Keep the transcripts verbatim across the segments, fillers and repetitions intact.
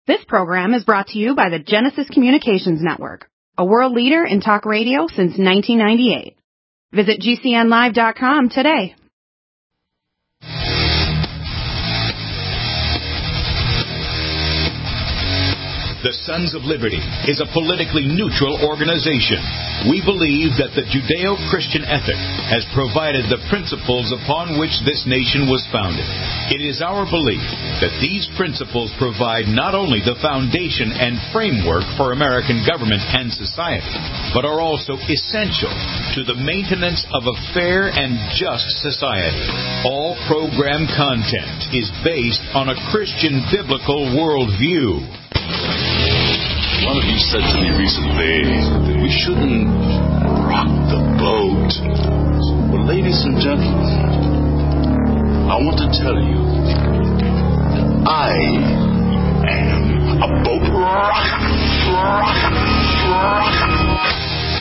This program is brought to you by the Genesis Communications Network, a world leader in talk radio since nineteen ninety-eight. Visit G C N live dot com today. The Sons of Liberty is a politically neutral organization. We believe that the Judeo-Christian ethic has provided the principles upon which this nation was founded. It is our belief that these principles provide not only the foundation and framework for American government and society, but are also essential to the maintenance of a fair and just society. All program content is based on a Christian biblical worldview. One of you said to me recently that we shouldn't rock the boat. Well, ladies and gentlemen, I want to tell you that I am a boat rocker. Rocker. Rocker.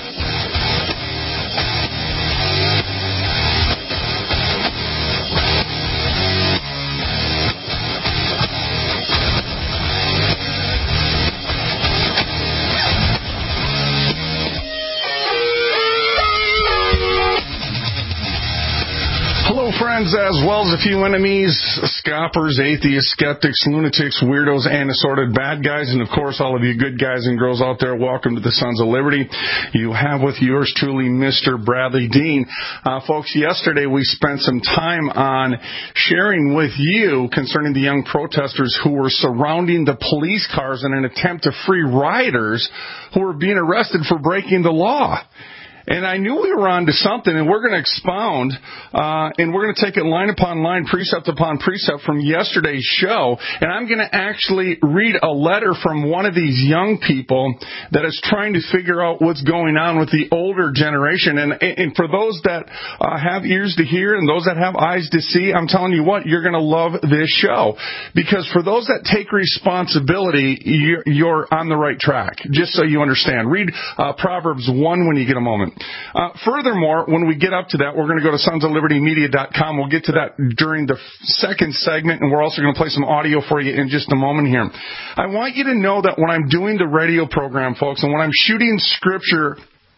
Hello, friends, as well as a few enemies, scoffers, atheists, skeptics, lunatics, weirdos, and assorted bad guys, and of course, all of you good guys and girls out there, welcome to the Sons of Liberty. You have with yours truly, Mister Bradley Dean. Uh, folks, yesterday we spent some time on sharing with you concerning the young protesters who were surrounding the police cars in an attempt to free rioters who were being arrested for breaking the law. And I knew we were on to something, and we're going to expound, uh, and we're going to take it line upon line, precept upon precept from yesterday's show, and I'm going to actually read a letter from one of these young people that is trying to figure out what's going on with the older generation. And, and for those that uh, have ears to hear and those that have eyes to see, I'm telling you what, you're going to love this show. Because for those that take responsibility, you're, you're on the right track, just so you understand. Read uh, Proverbs one when you get a moment. Uh, furthermore, when we get up to that, we're going to go to sons of liberty media dot com. We'll get to that during the second segment, and we're also going to play some audio for you in just a moment here. I want you to know that when I'm doing the radio program, folks, and when I'm shooting scripture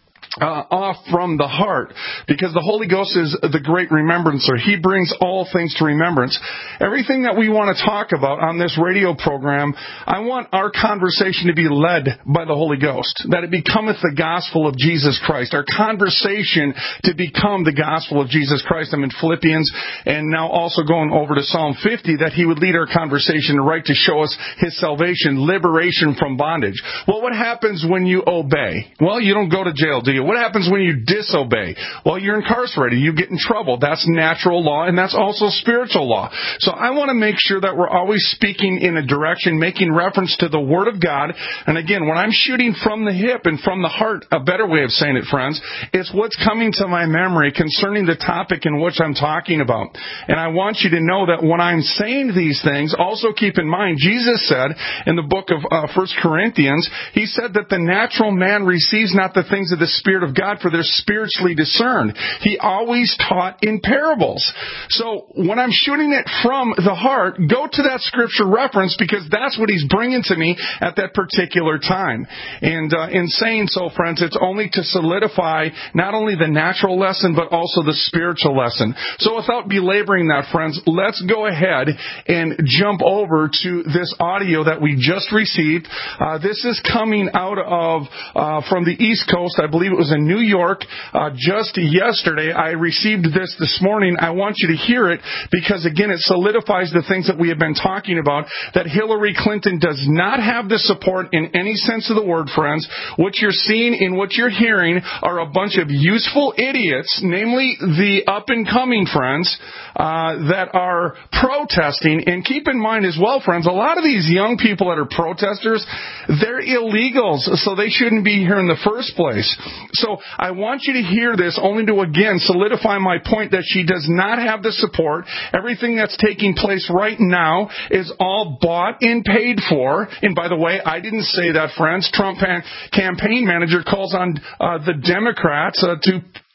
Uh, off from the heart, because the Holy Ghost is the great remembrancer. He brings all things to remembrance. Everything that we want to talk about on this radio program, I want our conversation to be led by the Holy Ghost, that it becometh the gospel of Jesus Christ. Our conversation to become the gospel of Jesus Christ. I'm in Philippians, and now also going over to Psalm fifty, that He would lead our conversation right to show us His salvation, liberation from bondage. Well, what happens when you obey? Well, you don't go to jail, do you? What happens when you disobey? Well, you're incarcerated. You get in trouble. That's natural law, and that's also spiritual law. So I want to make sure that we're always speaking in a direction, making reference to the Word of God. And again, when I'm shooting from the hip and from the heart, a better way of saying it, friends, it's what's coming to my memory concerning the topic in which I'm talking about. And I want you to know that when I'm saying these things, also keep in mind, Jesus said in the book of uh, First Corinthians, He said that the natural man receives not the things of the Spirit of God, for they're spiritually discerned. He always taught in parables. So when I'm shooting it from the heart, go to that scripture reference, because that's what He's bringing to me at that particular time. And uh, in saying so, friends, it's only to solidify not only the natural lesson, but also the spiritual lesson. So without belaboring that, friends, let's go ahead and jump over to this audio that we just received. Uh, this is coming out of uh, from the East Coast. I believe it was in New York uh, just yesterday. I received this this morning. I want you to hear it because, again, it solidifies the things that we have been talking about, that Hillary Clinton does not have the support in any sense of the word, friends. What you're seeing and what you're hearing are a bunch of useful idiots, namely the up-and-coming friends, uh, that are protesting. And keep in mind as well, friends, a lot of these young people that are protesters, they're illegals, so they shouldn't be here in the first place. So I want you to hear this only to, again, solidify my point that she does not have the support. Everything that's taking place right now is all bought and paid for. And by the way, I didn't say that, friends. Trump campaign manager calls on uh, the Democrats uh, to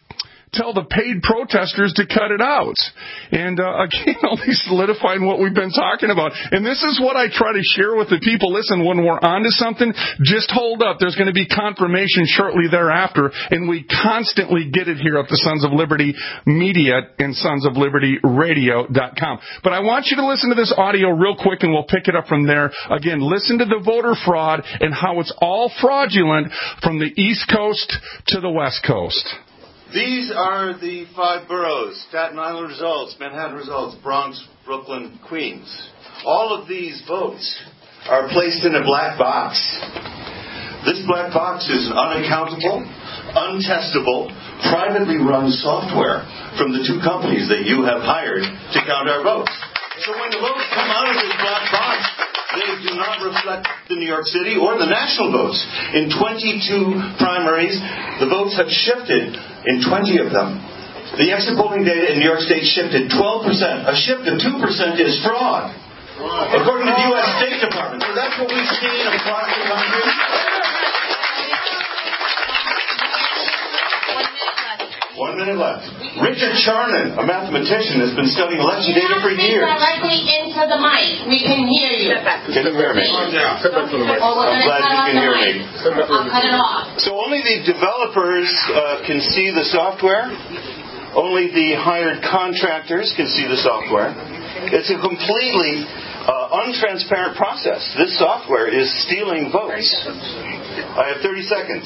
tell the paid protesters to cut it out. And uh, again, only solidifying what we've been talking about. And this is what I try to share with the people. Listen, when we're onto something, just hold up. There's going to be confirmation shortly thereafter, and we constantly get it here at the Sons of Liberty Media and sons of liberty radio dot com. But I want you to listen to this audio real quick, and we'll pick it up from there. Again, listen to the voter fraud and how it's all fraudulent from the East Coast to the West Coast. These are the five boroughs: Staten Island results, Manhattan results, Bronx, Brooklyn, Queens. All of these votes are placed in a black box. This black box is unaccountable, untestable, privately run software from the two companies that you have hired to count our votes. So when the votes come out of this black box, they do not reflect the New York City or the national votes. In twenty-two primaries, the votes have shifted in twenty of them. The exit polling data in New York State shifted twelve percent. A shift of two percent is fraud, according to the U S State Department. So that's what we've seen across the country. One minute left. Richard Charnon, a mathematician, has been studying election data for years. Directly into the mic. We can hear you. Can you hear me? Yeah. I'm glad you can hear me. I'll cut it off. So only the developers uh, can see the software. Only the hired contractors can see the software. It's a completely uh, untransparent process. This software is stealing votes. I have thirty seconds.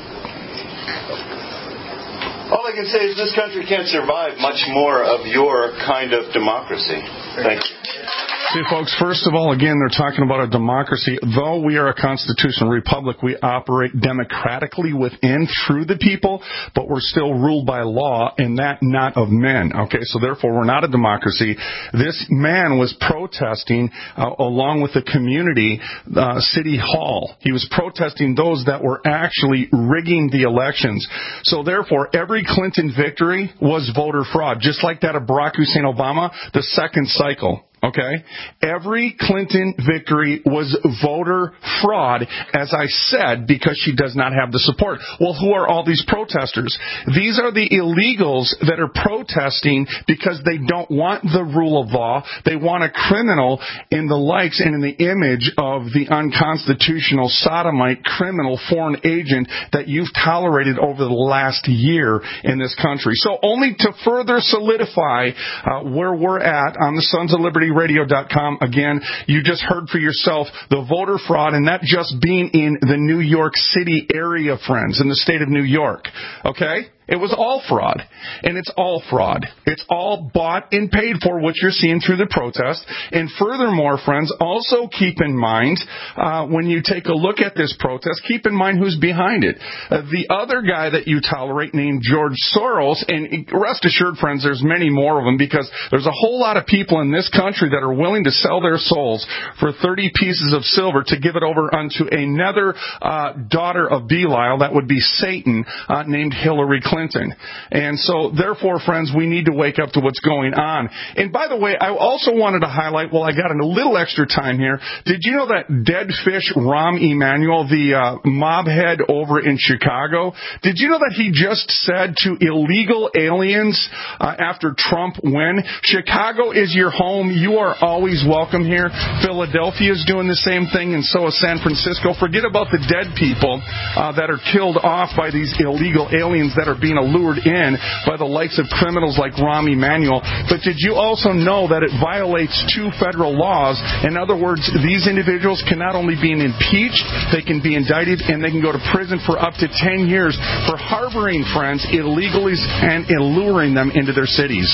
All I can say is this country can't survive much more of your kind of democracy. Thank you. See, folks, first of all, again, they're talking about a democracy. Though we are a constitutional republic, we operate democratically within, through the people, but we're still ruled by law, and that not of men. Okay, so therefore we're not a democracy. This man was protesting uh, along with the community, uh, City Hall. He was protesting those that were actually rigging the elections. So therefore, every Clinton victory was voter fraud, just like that of Barack Hussein Obama, the second cycle. Okay? Every Clinton victory was voter fraud, as I said, because she does not have the support. Well, who are all these protesters? These are the illegals that are protesting because they don't want the rule of law. They want a criminal in the likes and in the image of the unconstitutional sodomite criminal foreign agent that you've tolerated over the last year in this country. So only to further solidify uh, where we're at on the Sons of Liberty radio dot com. Again, you just heard for yourself the voter fraud, and that just being in the New York City area, friends, in the state of New York. Okay? It was all fraud, and it's all fraud. It's all bought and paid for, what you're seeing through the protest. And furthermore, friends, also keep in mind, uh, when you take a look at this protest, keep in mind who's behind it. Uh, the other guy that you tolerate named George Soros, and rest assured, friends, there's many more of them, because there's a whole lot of people in this country that are willing to sell their souls for thirty pieces of silver to give it over unto another uh, daughter of Belial, that would be Satan, uh, named Hillary Clinton. Clinton. And so, therefore, friends, we need to wake up to what's going on. And by the way, I also wanted to highlight, well, I got a little extra time here. Did you know that dead fish Rahm Emanuel, the uh, mob head over in Chicago, did you know that he just said to illegal aliens uh, after Trump win, Chicago is your home. You are always welcome here. Philadelphia is doing the same thing, and so is San Francisco. Forget about the dead people uh, that are killed off by these illegal aliens that are being allured in by the likes of criminals like Rahm Emanuel. But did you also know that it violates two federal laws? In other words, these individuals can not only be impeached, they can be indicted, and they can go to prison for up to ten years for harboring friends illegally and alluring them into their cities.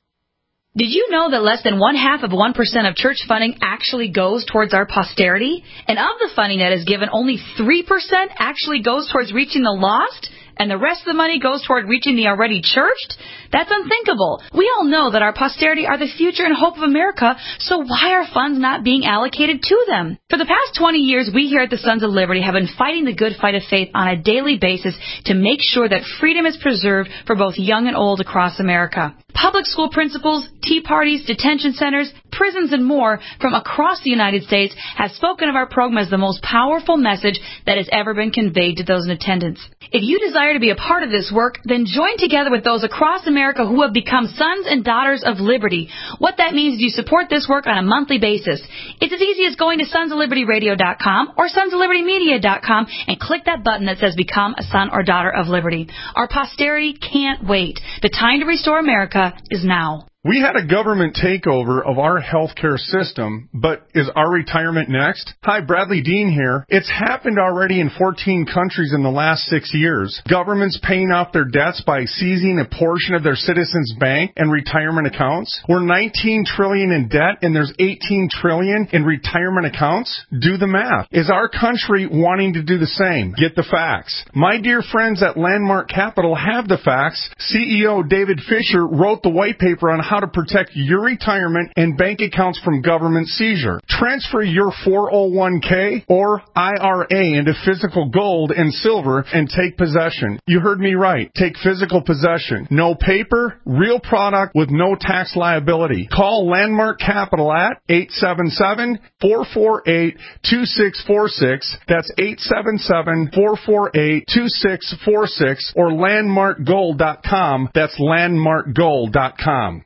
Did you know that less than one half of one percent of church funding actually goes towards our posterity? And of the funding that is given, only three percent actually goes towards reaching the lost? And the rest of the money goes toward reaching the already churched? That's unthinkable. We all know that our posterity are the future and hope of America, so why are funds not being allocated to them? For the past twenty years, we here at the Sons of Liberty have been fighting the good fight of faith on a daily basis to make sure that freedom is preserved for both young and old across America. Public school principals, tea parties, detention centers, prisons, and more from across the United States have spoken of our program as the most powerful message that has ever been conveyed to those in attendance. If you desire to be a part of this work, then join together with those across America who have become sons and daughters of liberty. What that means is you support this work on a monthly basis. It's as easy as going to sons of liberty radio dot com or sons of liberty media dot com and click that button that says Become a Son or Daughter of Liberty. Our posterity can't wait. The time to restore America is now. We had a government takeover of our healthcare system, but is our retirement next? Hi, Bradley Dean here. It's happened already in fourteen countries in the last six years. Governments paying off their debts by seizing a portion of their citizens' bank and retirement accounts. We're nineteen trillion dollars in debt and there's eighteen trillion dollars in retirement accounts. Do the math. Is our country wanting to do the same? Get the facts. My dear friends at Landmark Capital have the facts. C E O David Fisher wrote the white paper on how to protect your retirement and bank accounts from government seizure. Transfer your four oh one k or I R A into physical gold and silver and take possession. You heard me right. Take physical possession. No paper, real product with no tax liability. Call Landmark Capital at eight seven seven, four four eight, two six four six. That's eight seven seven, four four eight, two six four six or landmark gold dot com. That's landmark gold dot com.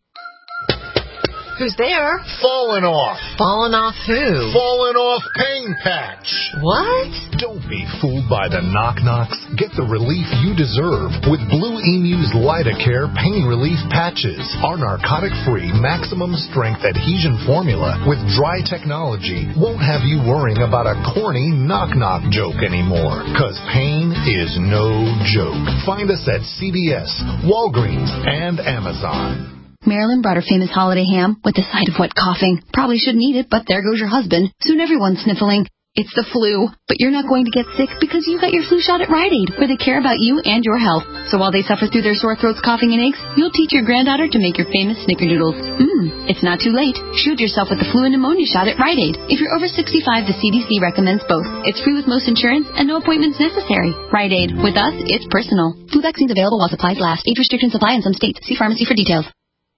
Who's there? Falling off. Falling off who? Falling off pain patch. What? Don't be fooled by the knock-knocks. Get the relief you deserve with Blue Emu's Lidocare pain relief patches. Our narcotic-free, maximum-strength adhesion formula with dry technology won't have you worrying about a corny knock-knock joke anymore. Because pain is no joke. Find us at C V S, Walgreens, and Amazon. Marilyn brought her famous holiday ham with a side of wet coughing. Probably shouldn't eat it, but there goes your husband. Soon everyone's sniffling. It's the flu, but you're not going to get sick because you got your flu shot at Rite Aid, where they care about you and your health. So while they suffer through their sore throats, coughing, and aches, you'll teach your granddaughter to make your famous snickerdoodles. Mmm, it's not too late. Shoot yourself with the flu and pneumonia shot at Rite Aid. If you're over sixty-five, the C D C recommends both. It's free with most insurance and no appointments necessary. Rite Aid. With us, it's personal. Flu vaccines available while supplies last. Age restrictions apply in some states. See pharmacy for details.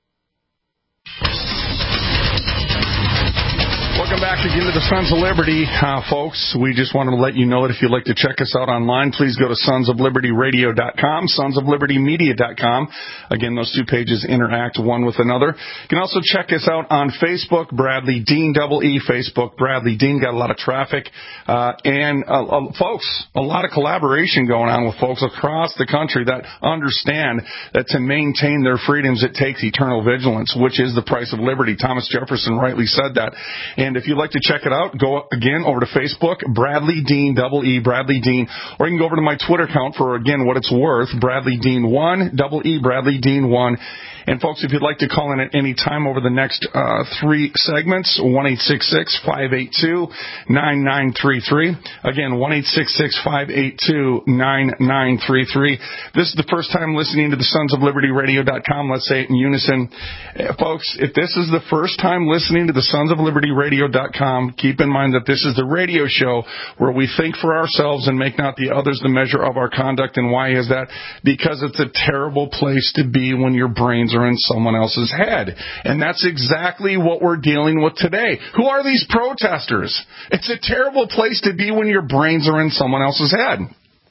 Welcome back again to the Sons of Liberty, uh, folks. We just wanted to let you know that if you'd like to check us out online, please go to sons of liberty radio dot com, sons of liberty media dot com. Again, those two pages interact one with another. You can also check us out on Facebook, Bradley Dean, double E, Facebook, Bradley Dean. Got a lot of traffic. Uh, and, uh, uh, folks, a lot of collaboration going on with folks across the country that understand that to maintain their freedoms, it takes eternal vigilance, which is the price of liberty. Thomas Jefferson rightly said that. And if you'd like to check it out, go again over to Facebook, Bradley Dean, double E, Bradley Dean, or you can go over to my Twitter account for, again, what it's worth, Bradley Dean one, double E, Bradley Dean one. And, folks, if you'd like to call in at any time over the next uh, three segments, one eight six six, five eight two, nine nine three three. Again, one eight six six, five eight two, nine nine three three. This is the first time listening to the sons of liberty radio dot com. Let's say it in unison. Uh, folks, if this is the first time listening to the sons of liberty radio dot com, keep in mind that this is the radio show where we think for ourselves and make not the others the measure of our conduct. And why is that? Because it's a terrible place to be when your brains are in someone else's head. And that's exactly what we're dealing with today. Who are these protesters? It's a terrible place to be when your brains are in someone else's head.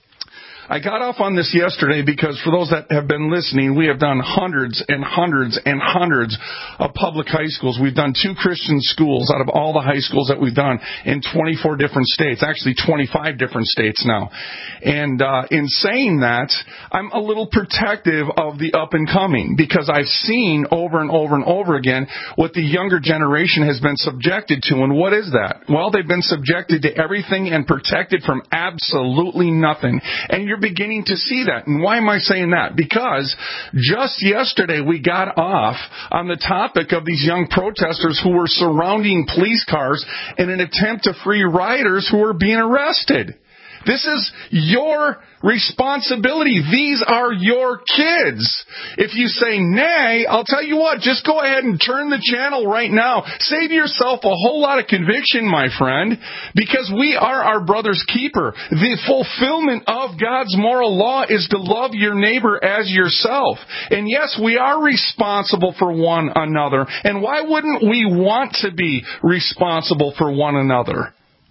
I got off on this yesterday because for those that have been listening, we have done hundreds and hundreds and hundreds of public high schools. We've done two Christian schools out of all the high schools that we've done in twenty-four different states, actually twenty-five different states now. And uh, in saying that, I'm a little protective of the up and coming because I've seen over and over and over again what the younger generation has been subjected to. And what is that? Well, they've been subjected to everything and protected from absolutely nothing. And you're beginning to see that. And why am I saying that? Because just yesterday we got off on the topic of these young protesters who were surrounding police cars in an attempt to free rioters who were being arrested. This is your responsibility. These are your kids. If you say nay, I'll tell you what, just go ahead and turn the channel right now. Save yourself a whole lot of conviction, my friend, because we are our brother's keeper. The fulfillment of God's moral law is to love your neighbor as yourself. And yes, we are responsible for one another. And why wouldn't we want to be responsible for one another?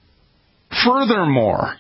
Furthermore,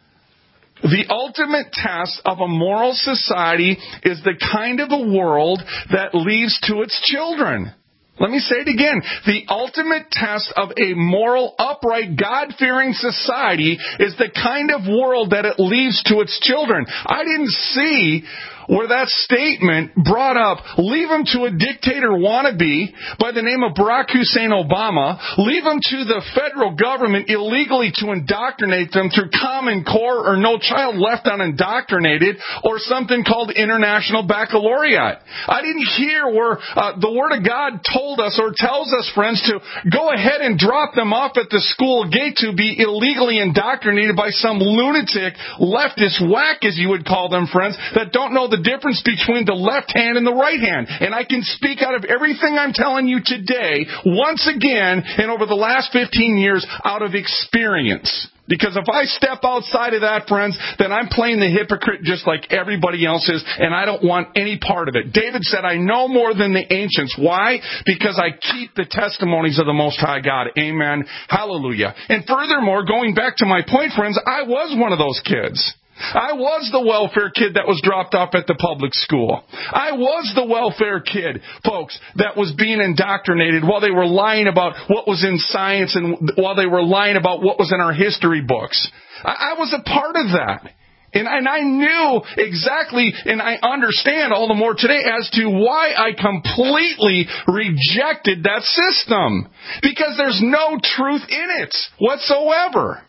the ultimate test of a moral society is the kind of a world that leaves to its children. Let me say it again. The ultimate test of a moral, upright, God-fearing society is the kind of world that it leaves to its children. I didn't see where that statement brought up, leave them to a dictator wannabe by the name of Barack Hussein Obama, leave them to the federal government illegally to indoctrinate them through Common Core or No Child Left Unindoctrinated, or something called International Baccalaureate. I didn't hear where uh, the Word of God told us or tells us, friends, to go ahead and drop them off at the school gate to be illegally indoctrinated by some lunatic leftist whack, as you would call them, friends, that don't know the difference between the left hand and the right hand. And I can speak out of everything I'm telling you today, once again, and over the last fifteen years, out of experience. Because if I step outside of that, friends, then I'm playing the hypocrite just like everybody else is, and I don't want any part of it. David said, I know more than the ancients. Why? Because I keep the testimonies of the Most High God. Amen. Hallelujah. And furthermore, going back to my point, friends, I was one of those kids. I was the welfare kid that was dropped off at the public school. I was the welfare kid, folks, that was being indoctrinated while they were lying about what was in science and while they were lying about what was in our history books. I, I was a part of that. And, and I knew exactly, and I understand all the more today as to why I completely rejected that system. Because there's no truth in it whatsoever.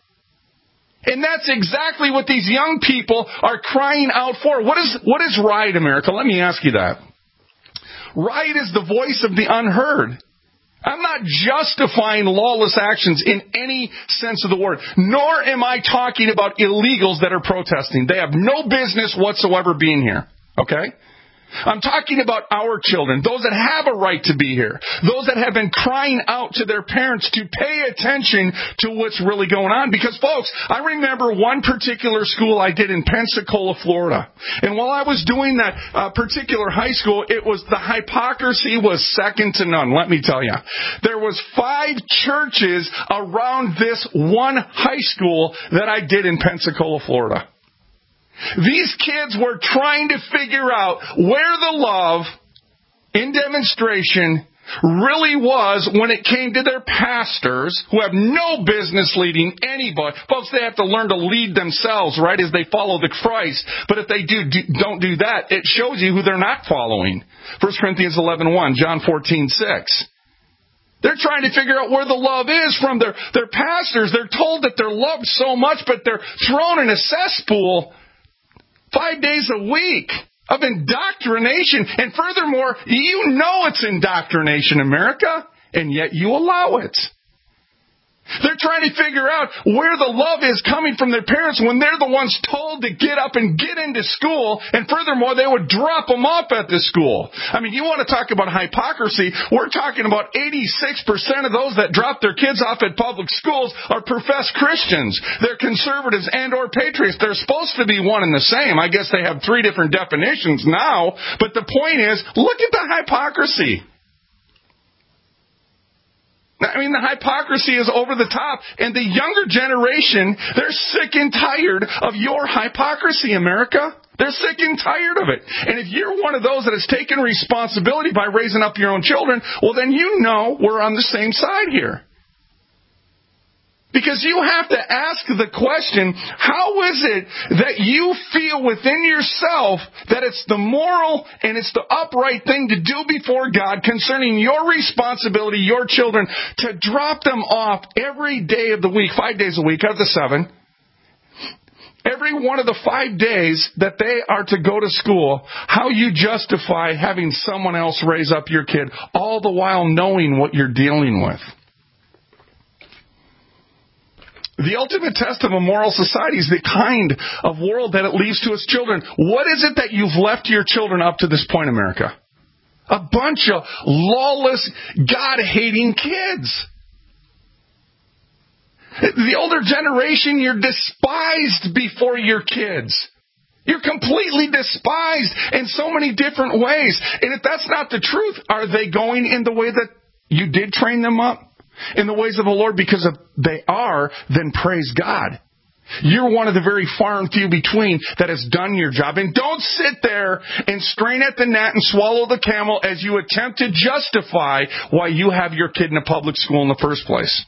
And that's exactly what these young people are crying out for. What is, what is right, America? Let me ask you that. Right is the voice of the unheard. I'm not justifying lawless actions in any sense of the word, nor am I talking about illegals that are protesting. They have no business whatsoever being here. Okay? I'm talking about our children, those that have a right to be here, those that have been crying out to their parents to pay attention to what's really going on. Because, folks, I remember one particular school I did in Pensacola, Florida. And while I was doing that uh, particular high school, it was the hypocrisy was second to none, let me tell you. There was five churches around this one high school that I did in Pensacola, Florida. These kids were trying to figure out where the love in demonstration really was when it came to their pastors, who have no business leading anybody. Folks, they have to learn to lead themselves, right, as they follow the Christ. But if they do, do don't do that, it shows you who they're not following. First Corinthians eleven one, John fourteen six. They're trying to figure out where the love is from their, their pastors. They're told that they're loved so much, but they're thrown in a cesspool five days a week of indoctrination. And furthermore, you know it's indoctrination, America, and yet you allow it. They're trying to figure out where the love is coming from their parents when they're the ones told to get up and get into school, and furthermore, they would drop them off at the school. I mean, you want to talk about hypocrisy, we're talking about eighty-six percent of those that drop their kids off at public schools are professed Christians. They're conservatives and or patriots. They're supposed to be one and the same. I guess they have three different definitions now, but the point is, look at the hypocrisy. I mean, the hypocrisy is over the top, and the younger generation, they're sick and tired of your hypocrisy, America. They're sick and tired of it. And if you're one of those that has taken responsibility by raising up your own children, well, then you know we're on the same side here. Because you have to ask the question, how is it that you feel within yourself that it's the moral and it's the upright thing to do before God concerning your responsibility, your children, to drop them off every day of the week, five days a week out of the seven, every one of the five days that they are to go to school, how you justify having someone else raise up your kid, all the while knowing what you're dealing with. The ultimate test of a moral society is the kind of world that it leaves to its children. What is it that you've left to your children up to this point, America? A bunch of lawless, God-hating kids. The older generation, you're despised before your kids. You're completely despised in so many different ways. And if that's not the truth, are they going in the way that you did train them up? In the ways of the Lord? Because if they are, then praise God. You're one of the very far and few between that has done your job. And don't sit there and strain at the gnat and swallow the camel as you attempt to justify why you have your kid in a public school in the first place.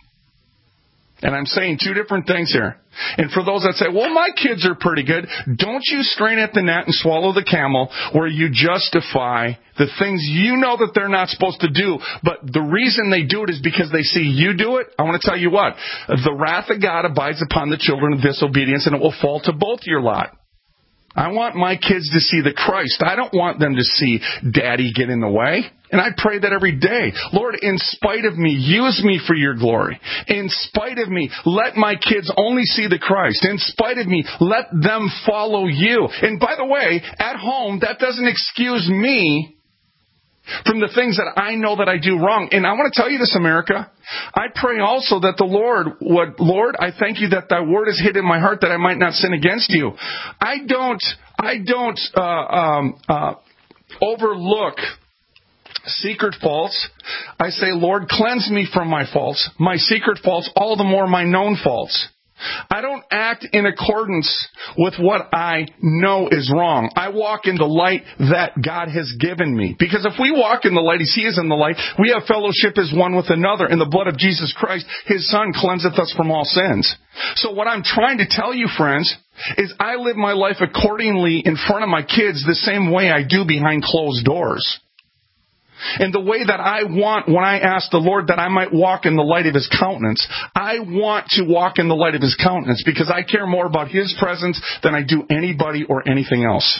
And I'm saying two different things here. And for those that say, well, my kids are pretty good, don't you strain at the gnat and swallow the camel where you justify the things you know that they're not supposed to do. But the reason they do it is because they see you do it. I want to tell you what, the wrath of God abides upon the children of disobedience, and it will fall to both your lot. I want my kids to see the Christ. I don't want them to see Daddy get in the way. And I pray that every day. Lord, in spite of me, use me for your glory. In spite of me, let my kids only see the Christ. In spite of me, let them follow you. And by the way, at home, that doesn't excuse me from the things that I know that I do wrong. And I want to tell you this, America. I pray also that the Lord would, Lord, I thank you that thy word is hid in my heart that I might not sin against you. I don't, I don't, uh, um, uh, overlook secret faults. I say, Lord, cleanse me from my faults, my secret faults, all the more my known faults. I don't act in accordance with what I know is wrong. I walk in the light that God has given me. Because if we walk in the light as He is in the light, we have fellowship as one with another. In the blood of Jesus Christ, His Son cleanseth us from all sins. So what I'm trying to tell you, friends, is I live my life accordingly in front of my kids the same way I do behind closed doors. And the way that I want, when I ask the Lord that I might walk in the light of His countenance, I want to walk in the light of His countenance because I care more about His presence than I do anybody or anything else.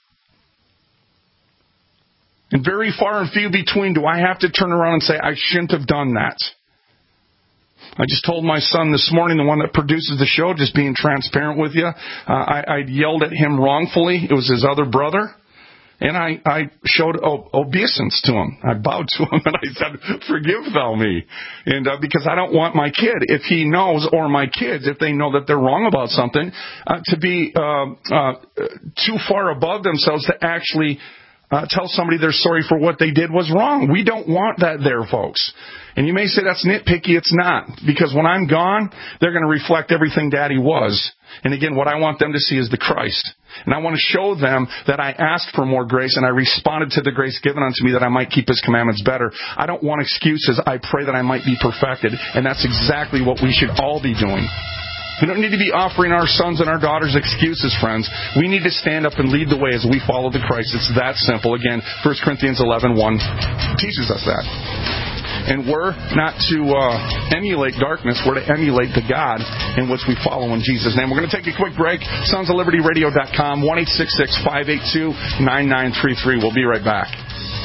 And very far and few between do I have to turn around and say, I shouldn't have done that. I just told my son this morning, the one that produces the show, just being transparent with you, uh, I, I yelled at him wrongfully. It was his other brother. And I, I showed o- obeisance to him. I bowed to him and I said, forgive thou me. And uh, because I don't want my kid, if he knows, or my kids, if they know that they're wrong about something, uh, to be uh, uh, too far above themselves to actually uh, tell somebody they're sorry for what they did was wrong. We don't want that there, folks. And you may say that's nitpicky. It's not. Because when I'm gone, they're going to reflect everything Daddy was. And again, what I want them to see is the Christ. And I want to show them that I asked for more grace and I responded to the grace given unto me that I might keep His commandments better. I don't want excuses. I pray that I might be perfected. And that's exactly what we should all be doing. We don't need to be offering our sons and our daughters excuses, friends. We need to stand up and lead the way as we follow the Christ. It's that simple. Again, First Corinthians eleven one teaches us that. And we're not to uh, emulate darkness. We're to emulate the God in which we follow in Jesus' name. We're going to take a quick break. sons of liberty radio dot com, one eight six six, five eight two, nine nine three three. We'll be right back.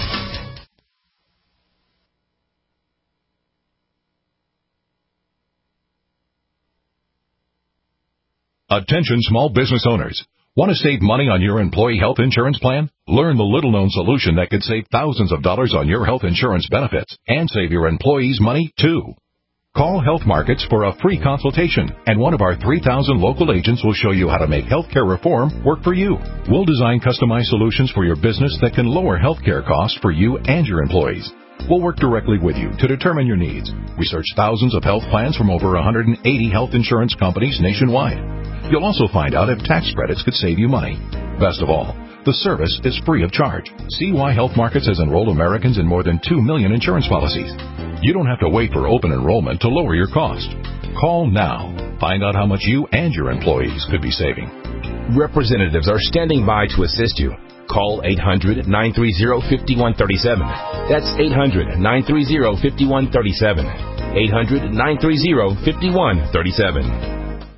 Attention small business owners. Want to save money on your employee health insurance plan? Learn the little-known solution that could save thousands of dollars on your health insurance benefits and save your employees money, too. Call Health Markets for a free consultation, and one of our three thousand local agents will show you how to make healthcare reform work for you. We'll design customized solutions for your business that can lower healthcare costs for you and your employees. We'll work directly with you to determine your needs. Research thousands of health plans from over one hundred eighty health insurance companies nationwide. You'll also find out if tax credits could save you money. Best of all, the service is free of charge. See why Health Markets has enrolled Americans in more than two million insurance policies. You don't have to wait for open enrollment to lower your cost. Call now. Find out how much you and your employees could be saving. Representatives are standing by to assist you. Call eight hundred, nine three zero, five one three seven. That's eight hundred, nine three zero, five one three seven. eight hundred, nine three zero, five one three seven.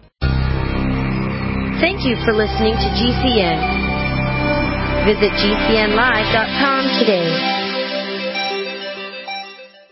Thank you for listening to G C N. Visit G C N live dot com today.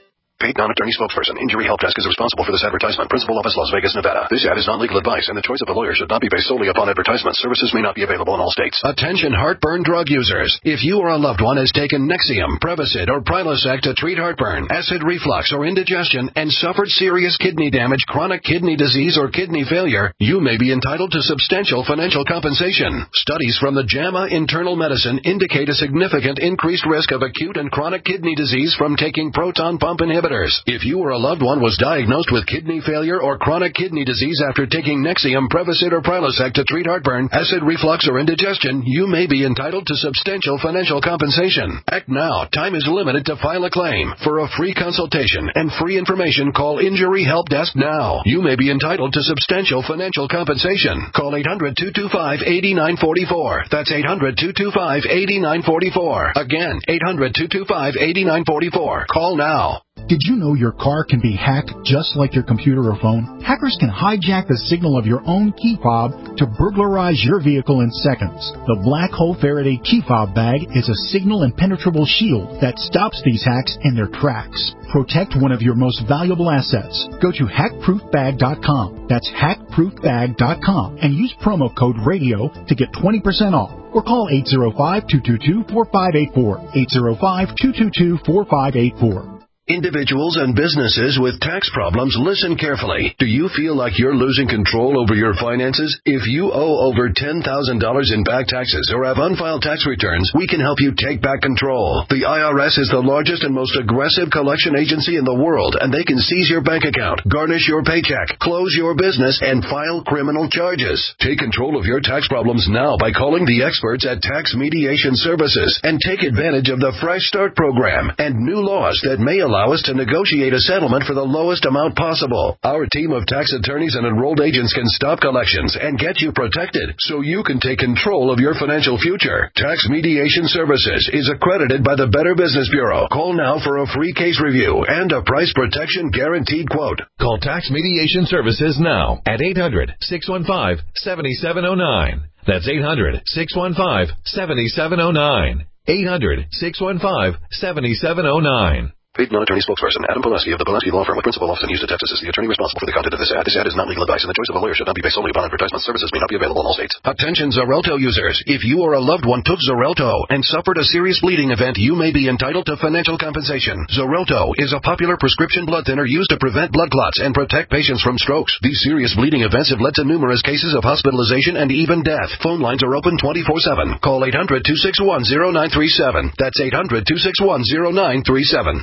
paid non-attorney spokesperson. Injury Help Desk is responsible for this advertisement. Principal Office, Las Vegas, Nevada. This ad is not legal advice, and the choice of a lawyer should not be based solely upon advertisement. Services may not be available in all states. Attention heartburn drug users. If you or a loved one has taken Nexium, Prevacid, or Prilosec to treat heartburn, acid reflux, or indigestion, and suffered serious kidney damage, chronic kidney disease, or kidney failure, you may be entitled to substantial financial compensation. Studies from the JAMA Internal Medicine indicate a significant increased risk of acute and chronic kidney disease from taking proton pump inhibitors. If you or a loved one was diagnosed with kidney failure or chronic kidney disease after taking Nexium, Prevacid, or Prilosec to treat heartburn, acid reflux, or indigestion, you may be entitled to substantial financial compensation. Act now. Time is limited to file a claim. For a free consultation and free information, call Injury Help Desk now. You may be entitled to substantial financial compensation. Call eight hundred, two two five, eight nine four four. That's eight hundred, two two five, eight nine four four. Again, eight hundred, two two five, eight nine four four. Call now. Did you know your car can be hacked just like your computer or phone? Hackers can hijack the signal of your own key fob to burglarize your vehicle in seconds. The Black Hole Faraday key fob bag is a signal impenetrable shield that stops these hacks in their tracks. Protect one of your most valuable assets. Go to hack proof bag dot com. That's hack proof bag dot com and use promo code RADIO to get twenty percent off. Or call eight zero five, two two two, four five eight four. eight zero five, two two two, four five eight four. Individuals and businesses with tax problems, listen carefully. Do you feel like you're losing control over your finances? If you owe over ten thousand dollars in back taxes or have unfiled tax returns, we can help you take back control. The I R S is the largest and most aggressive collection agency in the world, and they can seize your bank account, garnish your paycheck, close your business, and file criminal charges. Take control of your tax problems now by calling the experts at Tax Mediation Services and take advantage of the Fresh Start program and new laws that may allow Allow us to negotiate a settlement for the lowest amount possible. Our team of tax attorneys and enrolled agents can stop collections and get you protected so you can take control of your financial future. Tax Mediation Services is accredited by the Better Business Bureau. Call now for a free case review and a price protection guaranteed quote. Call Tax Mediation Services now at eight hundred, six one five, seven seven zero nine. That's eight hundred, six one five, seven seven zero nine. eight hundred, six one five, seven seven zero nine. Paid non-attorney spokesperson Adam Poleski of the Poleski Law Firm with principal office in Houston, Texas is the attorney responsible for the content of this ad. This ad is not legal advice, and the choice of a lawyer should not be based solely upon advertisement. Services may not be available in all states. Attention Xarelto users. If you or a loved one took Xarelto and suffered a serious bleeding event, you may be entitled to financial compensation. Xarelto is a popular prescription blood thinner used to prevent blood clots and protect patients from strokes. These serious bleeding events have led to numerous cases of hospitalization and even death. Phone lines are open twenty-four seven. Call eight hundred, two six one, zero nine three seven. That's eight hundred, two six one, zero nine three seven.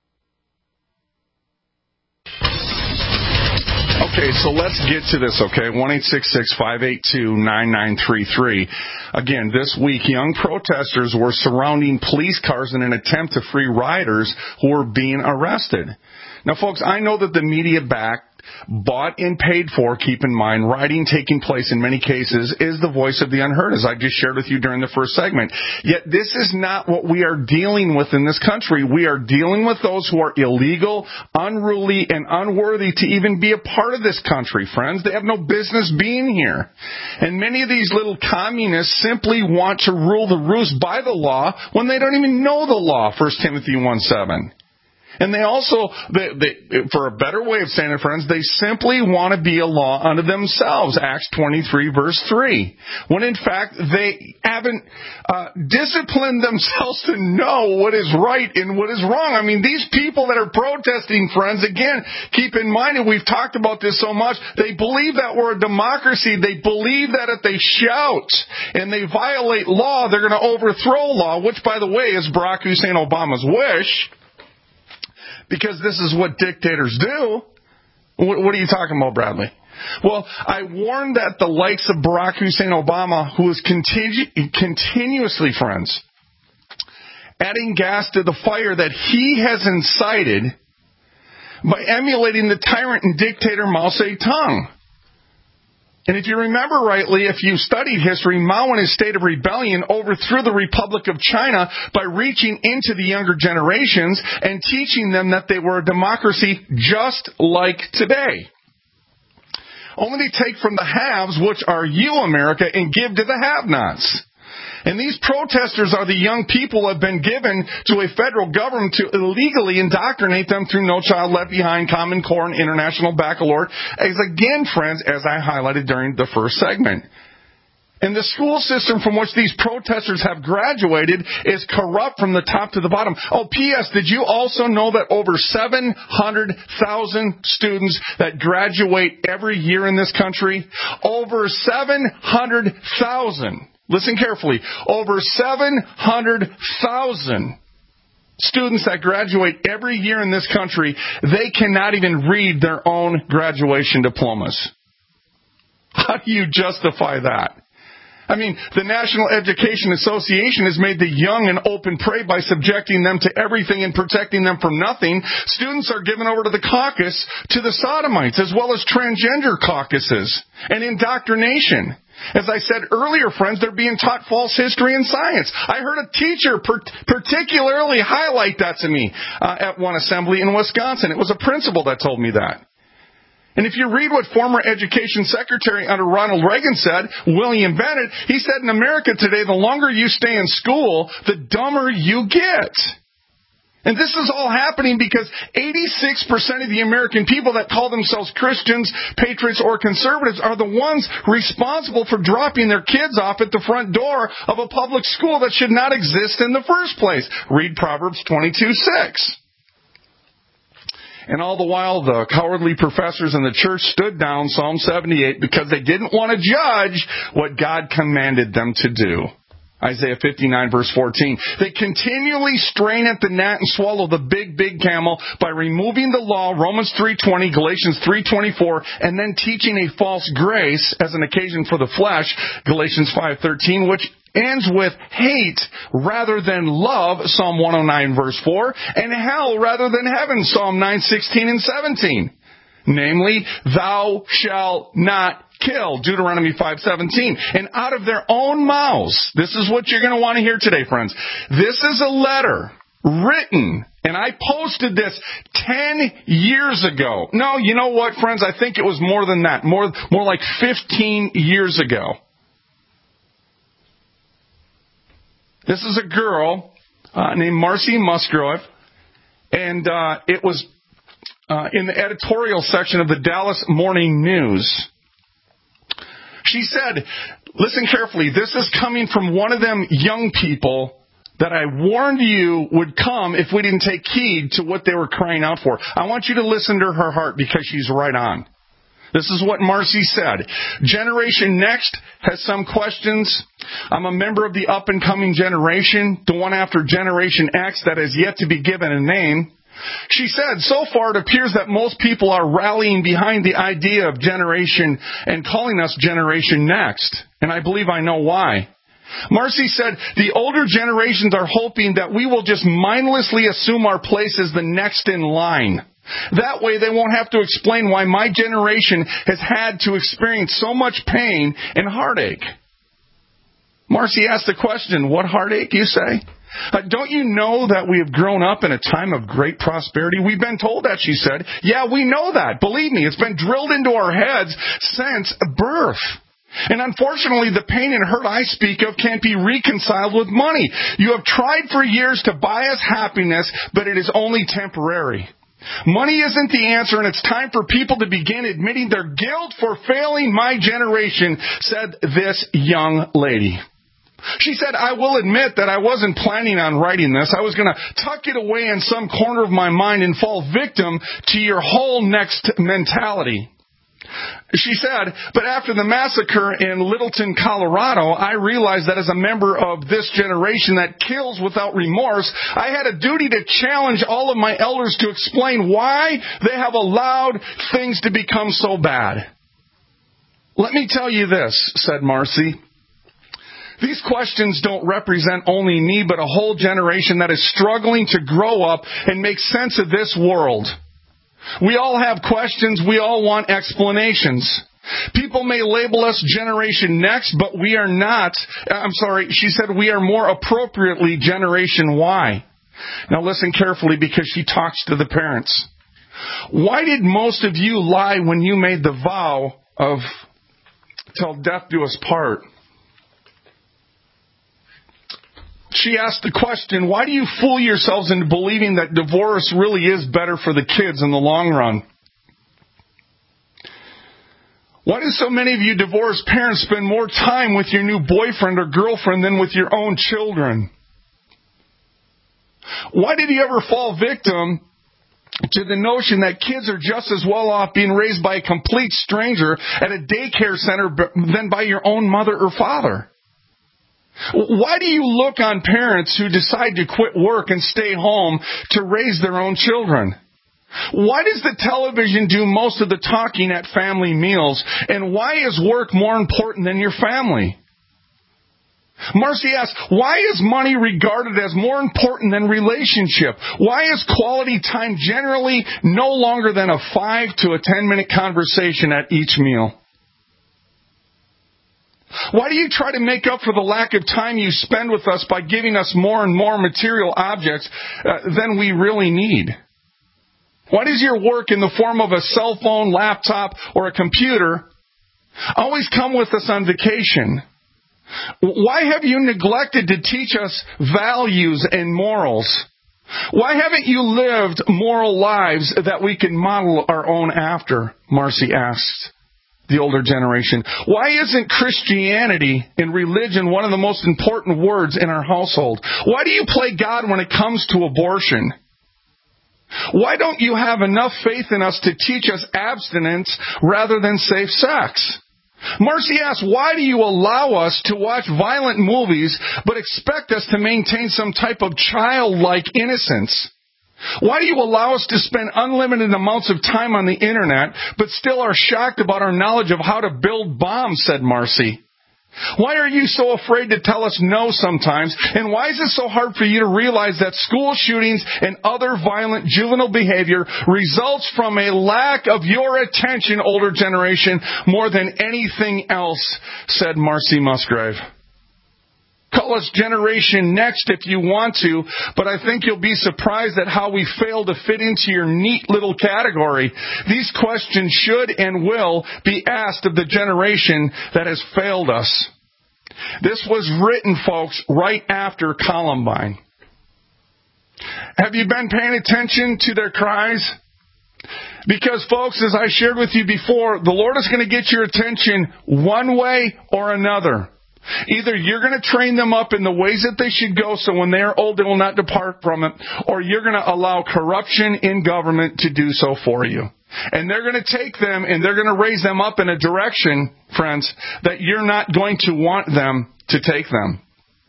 Okay, so let's get to this, okay? one eight six six, five eight two, nine nine three three. Again, this week, young protesters were surrounding police cars in an attempt to free rioters who were being arrested. Now, folks, I know that the media backed, bought and paid for, keep in mind, rioting taking place in many cases is the voice of the unheard, as I just shared with you during the first segment. Yet this is not what we are dealing with in this country. We are dealing with those who are illegal, unruly, and unworthy to even be a part of this country, friends. They have no business being here. And many of these little communists simply want to rule the roost by the law when they don't even know the law, First Timothy one seven. And they also, they, they, for a better way of saying it, friends, they simply want to be a law unto themselves, Acts twenty-three, verse three. When in fact, they haven't uh, disciplined themselves to know what is right and what is wrong. I mean, these people that are protesting, friends, again, keep in mind, and we've talked about this so much, they believe that we're a democracy. They believe that if they shout and they violate law, they're going to overthrow law, which, by the way, is Barack Hussein Obama's wish. Because this is what dictators do. What are you talking about, Bradley? Well, I warned that the likes of Barack Hussein Obama, who is continu- continuously, friends, adding gas to the fire that he has incited by emulating the tyrant and dictator Mao Zedong. And if you remember rightly, if you studied history, Mao in his state of rebellion overthrew the Republic of China by reaching into the younger generations and teaching them that they were a democracy just like today. Only they take from the haves, which are you, America, and give to the have-nots. And these protesters are the young people who have been given to a federal government to illegally indoctrinate them through No Child Left Behind, Common Core, and International Baccalaureate. As again, friends, as I highlighted during the first segment. And the school system from which these protesters have graduated is corrupt from the top to the bottom. Oh, P S, did you also know that over seven hundred thousand students that graduate every year in this country? Over seven hundred thousand. Listen carefully. Over seven hundred thousand students that graduate every year in this country, they cannot even read their own graduation diplomas. How do you justify that? I mean, the National Education Association has made the young an open prey by subjecting them to everything and protecting them from nothing. Students are given over to the caucus, to the sodomites, as well as transgender caucuses and indoctrination. As I said earlier, friends, they're being taught false history and science. I heard a teacher per- particularly highlight that to me uh, at one assembly in Wisconsin. It was a principal that told me that. And if you read what former Education Secretary under Ronald Reagan said, William Bennett, he said in America today, the longer you stay in school, the dumber you get. And this is all happening because eighty-six percent of the American people that call themselves Christians, patriots, or conservatives are the ones responsible for dropping their kids off at the front door of a public school that should not exist in the first place. Read Proverbs twenty-two six. And all the while, the cowardly professors in the church stood down Psalm seventy-eight because they didn't want to judge what God commanded them to do. Isaiah fifty-nine, verse fourteen. They continually strain at the gnat and swallow the big, big camel by removing the law, Romans three twenty, Galatians three twenty-four, and then teaching a false grace as an occasion for the flesh, Galatians five thirteen, which ends with hate rather than love, Psalm one oh nine, verse four, and hell rather than heaven, Psalm nine sixteen and seventeen. Namely, thou shalt not kill, Deuteronomy five seventeen. And out of their own mouths, this is what you're going to want to hear today, friends. This is a letter written, and I posted this ten years ago. No, you know what, friends? I think it was more than that. More, more like fifteen years ago. This is a girl uh, named Marcy Musgrove, and uh, it was uh, in the editorial section of the Dallas Morning News. She said, listen carefully, this is coming from one of them young people that I warned you would come if we didn't take heed to what they were crying out for. I want you to listen to her heart because she's right on. This is what Marcy said. Generation Next has some questions. I'm a member of the up-and-coming generation, the one after Generation X that has yet to be given a name. She said, so far it appears that most people are rallying behind the idea of generation and calling us Generation Next. And I believe I know why. Marcy said, the older generations are hoping that we will just mindlessly assume our place as the next in line. That way they won't have to explain why my generation has had to experience so much pain and heartache. Marcy asked the question, what heartache, you say? Uh, don't you know that we have grown up in a time of great prosperity? We've been told that, she said. Yeah, we know that. Believe me, it's been drilled into our heads since birth. And unfortunately, the pain and hurt I speak of can't be reconciled with money. You have tried for years to buy us happiness, but it is only temporary. Money isn't the answer, and it's time for people to begin admitting their guilt for failing my generation, said this young lady. She said, I will admit that I wasn't planning on writing this. I was going to tuck it away in some corner of my mind and fall victim to your whole next mentality. She said, but after the massacre in Littleton, Colorado, I realized that as a member of this generation that kills without remorse, I had a duty to challenge all of my elders to explain why they have allowed things to become so bad. Let me tell you this, said Marcy. These questions don't represent only me, but a whole generation that is struggling to grow up and make sense of this world. We all have questions. We all want explanations. People may label us Generation Next, but we are not. I'm sorry, she said we are more appropriately Generation Y. Now listen carefully because she talks to the parents. Why did most of you lie when you made the vow of till death do us part? she asked the question, why do you fool yourselves into believing that divorce really is better for the kids in the long run? Why do so many of you divorced parents spend more time with your new boyfriend or girlfriend than with your own children? Why did you ever fall victim to the notion that kids are just as well off being raised by a complete stranger at a daycare center than by your own mother or father? Why do you look on parents who decide to quit work and stay home to raise their own children? Why does the television do most of the talking at family meals? And why is work more important than your family? Marcy asks, why is money regarded as more important than relationship? Why is quality time generally no longer than a five to a ten minute conversation at each meal? Why do you try to make up for the lack of time you spend with us by giving us more and more material objects uh, than we really need? Why does your work in the form of a cell phone, laptop, or a computer always come with us on vacation? Why have you neglected to teach us values and morals? Why haven't you lived moral lives that we can model our own after? Marcy asked the older generation. Why isn't Christianity and religion one of the most important words in our household? Why do you play God when it comes to abortion? Why don't you have enough faith in us to teach us abstinence rather than safe sex? Marcy asks, why do you allow us to watch violent movies but expect us to maintain some type of childlike innocence? Why do you allow us to spend unlimited amounts of time on the internet but still are shocked about our knowledge of how to build bombs, said Marcy. Why are you so afraid to tell us no sometimes? And why is it so hard for you to realize that school shootings and other violent juvenile behavior results from a lack of your attention, older generation, more than anything else, said Marcy Musgrave. Call us Generation Next if you want to, but I think you'll be surprised at how we fail to fit into your neat little category. These questions should and will be asked of the generation that has failed us. This was written, folks, right after Columbine. Have you been paying attention to their cries? Because, folks, as I shared with you before, the Lord is going to get your attention one way or another. Either you're going to train them up in the ways that they should go so when they are old they will not depart from it, or you're going to allow corruption in government to do so for you. And they're going to take them and they're going to raise them up in a direction, friends, that you're not going to want them to take them.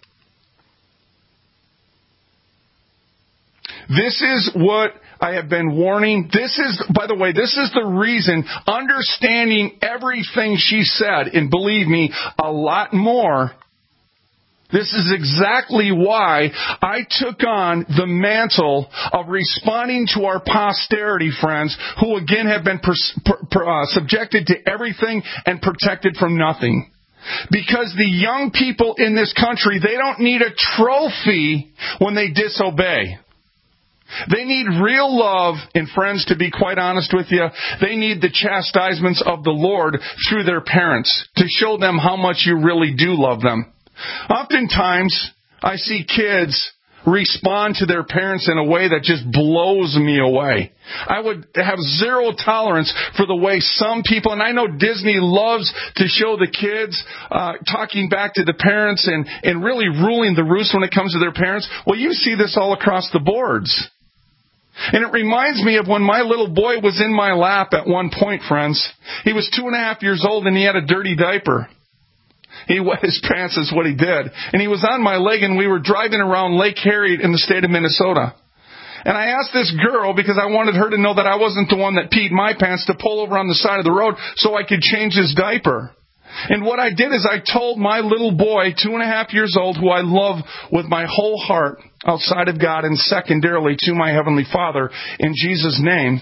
This is what I have been warning. This is, by the way, this is the reason, understanding everything she said, and believe me, a lot more, this is exactly why I took on the mantle of responding to our posterity, friends, who again have been pers- per- per- uh, subjected to everything and protected from nothing. Because the young people in this country, they don't need a trophy when they disobey. They need real love, and friends, to be quite honest with you, they need the chastisements of the Lord through their parents to show them how much you really do love them. Oftentimes, I see kids respond to their parents in a way that just blows me away. I would have zero tolerance for the way some people, and I know Disney loves to show the kids uh, talking back to the parents and, and really ruling the roost when it comes to their parents. Well, you see this all across the boards. And it reminds me of when my little boy was in my lap at one point, friends. He was two and a half years old and he had a dirty diaper. He wet his pants is what he did. And he was on my leg and we were driving around Lake Harriet in the state of Minnesota. And I asked this girl, because I wanted her to know that I wasn't the one that peed my pants, to pull over on the side of the road so I could change his diaper. And what I did is I told my little boy, two and a half years old, who I love with my whole heart outside of God and secondarily to my Heavenly Father, in Jesus' name,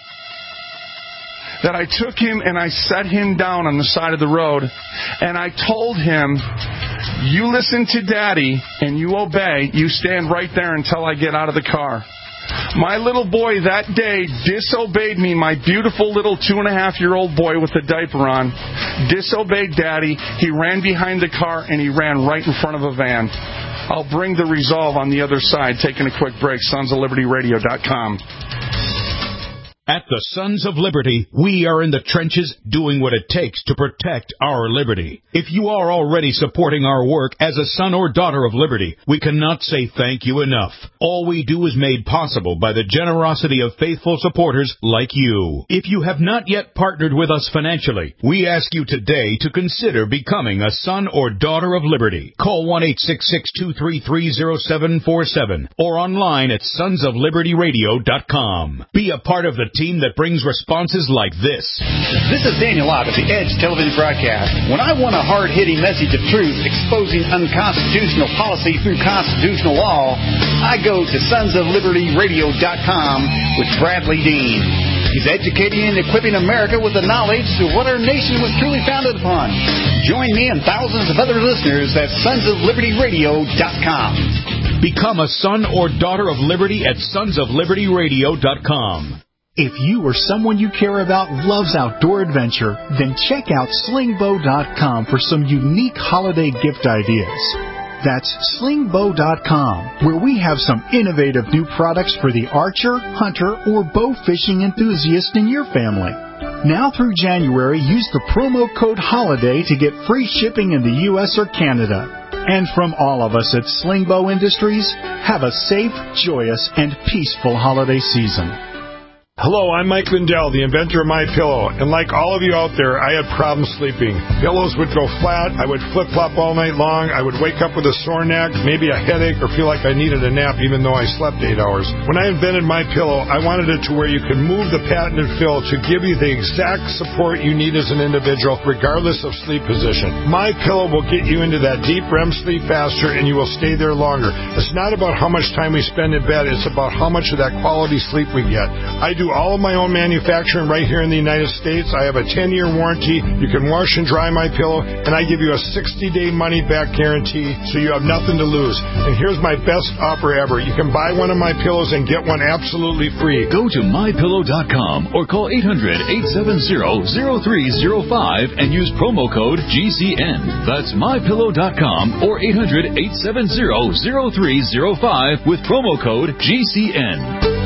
that I took him and I set him down on the side of the road and I told him, you listen to Daddy and you obey, you stand right there until I get out of the car. My little boy that day disobeyed me, my beautiful little two and a half year old boy with the diaper on, disobeyed Daddy. He ran behind the car and he ran right in front of a van. I'll bring the resolve on the other side. Taking a quick break. sons of liberty radio dot com. At the Sons of Liberty, we are in the trenches doing what it takes to protect our liberty. If you are already supporting our work as a son or daughter of liberty, we cannot say thank you enough. All we do is made possible by the generosity of faithful supporters like you. If you have not yet partnered with us financially, we ask you today to consider becoming a son or daughter of liberty. Call one eight six six, two three three, zero seven four seven or online at sons of liberty radio dot com. Be a part of the team that brings responses like this. This is Daniel Ott of the Edge television broadcast. When I want a hard-hitting message of truth exposing unconstitutional policy through constitutional law, I go to sons of liberty radio dot com with Bradley Dean. He's educating and equipping America with the knowledge of what our nation was truly founded upon. Join me and thousands of other listeners at sons of liberty radio dot com. Become a son or daughter of liberty at sons of liberty radio dot com. If you or someone you care about loves outdoor adventure, then check out sling bow dot com for some unique holiday gift ideas. That's sling bow dot com, where we have some innovative new products for the archer, hunter, or bow fishing enthusiast in your family. Now through January, use the promo code HOLIDAY to get free shipping in the U S or Canada. And from all of us at Sling Bow Industries, have a safe, joyous, and peaceful holiday season. Hello, I'm Mike Lindell, the inventor of MyPillow, and like all of you out there, I had problems sleeping. Pillows would go flat, I would flip-flop all night long, I would wake up with a sore neck, maybe a headache, or feel like I needed a nap even though I slept eight hours. When I invented MyPillow, I wanted it to where you could move the patented fill to give you the exact support you need as an individual, regardless of sleep position. MyPillow will get you into that deep R E M sleep faster, and you will stay there longer. It's not about how much time we spend in bed, it's about how much of that quality sleep we get. I do all of my own manufacturing right here in the United States. I have a ten-year warranty. You can wash and dry my pillow, and I give you a sixty-day money-back guarantee, so you have nothing to lose. And here's my best offer ever. You can buy one of my pillows and get one absolutely free. Go to my pillow dot com or call eight hundred, eight seven zero, zero three zero five and use promo code G C N. That's my pillow dot com or eight hundred, eight seven zero, zero three zero five with promo code G C N.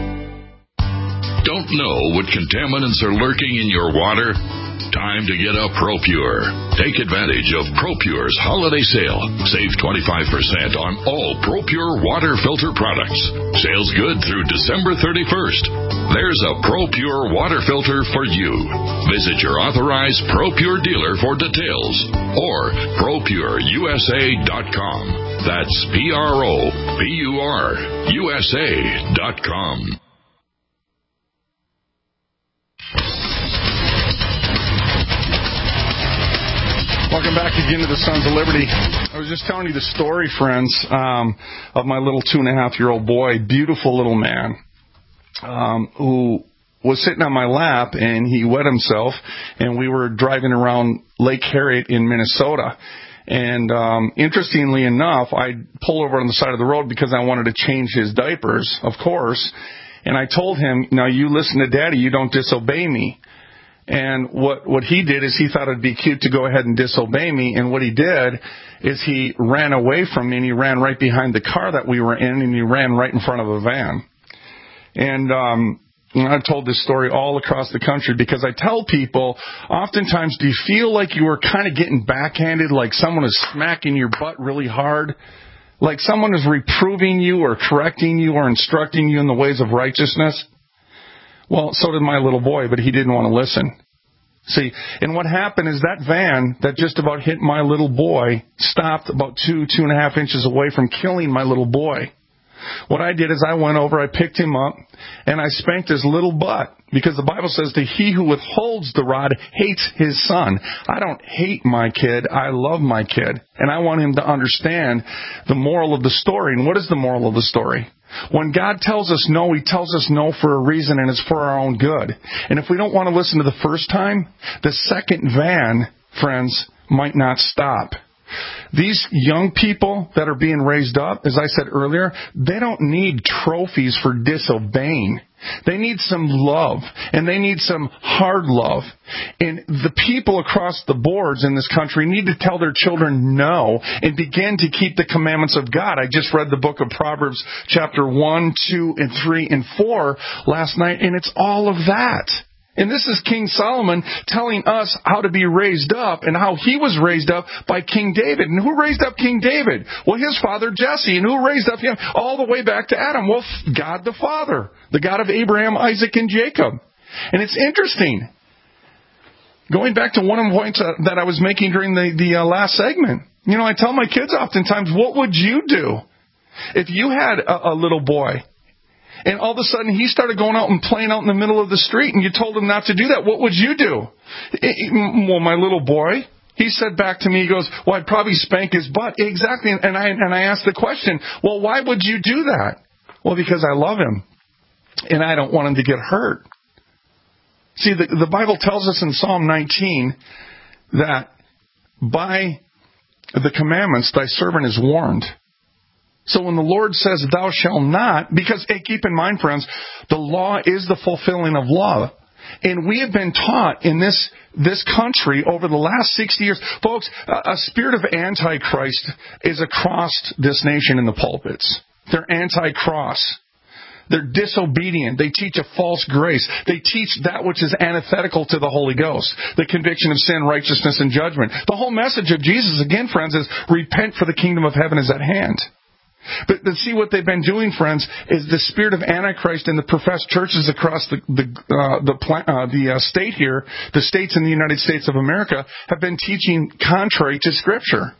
Don't know what contaminants are lurking in your water? Time to get a ProPure. Take advantage of ProPure's holiday sale. Save twenty-five percent on all ProPure water filter products. Sales good through December thirty-first. There's a ProPure water filter for you. Visit your authorized ProPure dealer for details or pro pure U S A dot com. That's P R O P U R U S A dot com. Welcome back again to the Sons of Liberty. I was just telling you the story, friends, um, of my little two-and-a-half-year-old boy, beautiful little man, um, who was sitting on my lap, and he wet himself, and we were driving around Lake Harriet in Minnesota. And um, interestingly enough, I pulled over on the side of the road because I wanted to change his diapers, of course. And I told him, now you listen to Daddy, you don't disobey me. And what, what he did is he thought it'd be cute to go ahead and disobey me. And what he did is he ran away from me, and he ran right behind the car that we were in, and he ran right in front of a van. And um, you know, I've told this story all across the country because I tell people, oftentimes, do you feel like you were kind of getting backhanded, like someone is smacking your butt really hard? Like someone is reproving you or correcting you or instructing you in the ways of righteousness? Well, so did my little boy, but he didn't want to listen. See, and what happened is that van that just about hit my little boy stopped about two, two and a half inches away from killing my little boy. What I did is I went over, I picked him up, and I spanked his little butt. Because the Bible says that he who withholds the rod hates his son. I don't hate my kid. I love my kid. And I want him to understand the moral of the story. And what is the moral of the story? When God tells us no, He tells us no for a reason, and it's for our own good. And if we don't want to listen to the first time, the second van, friends, might not stop. These young people that are being raised up, as I said earlier, they don't need trophies for disobeying. They need some love, and they need some hard love. And the people across the boards in this country need to tell their children no and begin to keep the commandments of God. I just read the book of Proverbs chapter one, two, and three, and four last night, and it's all of that. And this is King Solomon telling us how to be raised up and how he was raised up by King David. And who raised up King David? Well, his father Jesse. And who raised up him? All the way back to Adam. Well, God the Father, the God of Abraham, Isaac, and Jacob. And it's interesting. Going back to one of the points uh, that I was making during the, the uh, last segment. You know, I tell my kids oftentimes, what would you do if you had a, a little boy? And all of a sudden, he started going out and playing out in the middle of the street, and you told him not to do that. What would you do? Well, my little boy, he said back to me, he goes, well, I'd probably spank his butt. Exactly. And I, and I asked the question, well, why would you do that? Well, because I love him, and I don't want him to get hurt. See, the, the Bible tells us in Psalm nineteen that by the commandments, thy servant is warned. So when the Lord says, thou shalt not, because, hey, keep in mind, friends, the law is the fulfilling of law. And we have been taught in this this country over the last sixty years. Folks, a spirit of Antichrist is across this nation in the pulpits. They're anti-cross. They're disobedient. They teach a false grace. They teach that which is antithetical to the Holy Ghost, the conviction of sin, righteousness, and judgment. The whole message of Jesus, again, friends, is repent, for the kingdom of heaven is at hand. But, but see, what they've been doing, friends, is the spirit of Antichrist in the professed churches across the the uh, the, uh, the uh, state here, the states in the United States of America, have been teaching contrary to Scripture.